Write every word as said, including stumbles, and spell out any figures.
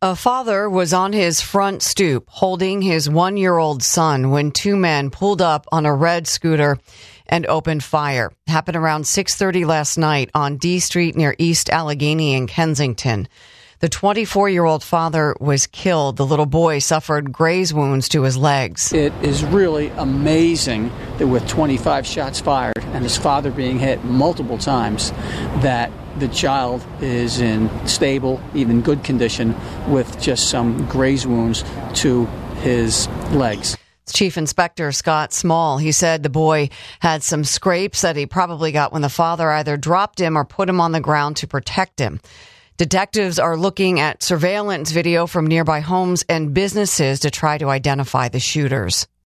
A father was on his front stoop holding his one-year-old son when two men pulled up on a red scooter and opened fire. Happened around six thirty last night on D Street near East Allegheny in Kensington. The twenty-four-year-old father was killed. The little boy suffered graze wounds to his legs. It is really amazing that with twenty-five shots fired and his father being hit multiple times, that the child is in stable, even good condition, with just some graze wounds to his legs. Chief Inspector Scott Small, he said the boy had some scrapes that he probably got when the father either dropped him or put him on the ground to protect him. Detectives are looking at surveillance video from nearby homes and businesses to try to identify the shooters.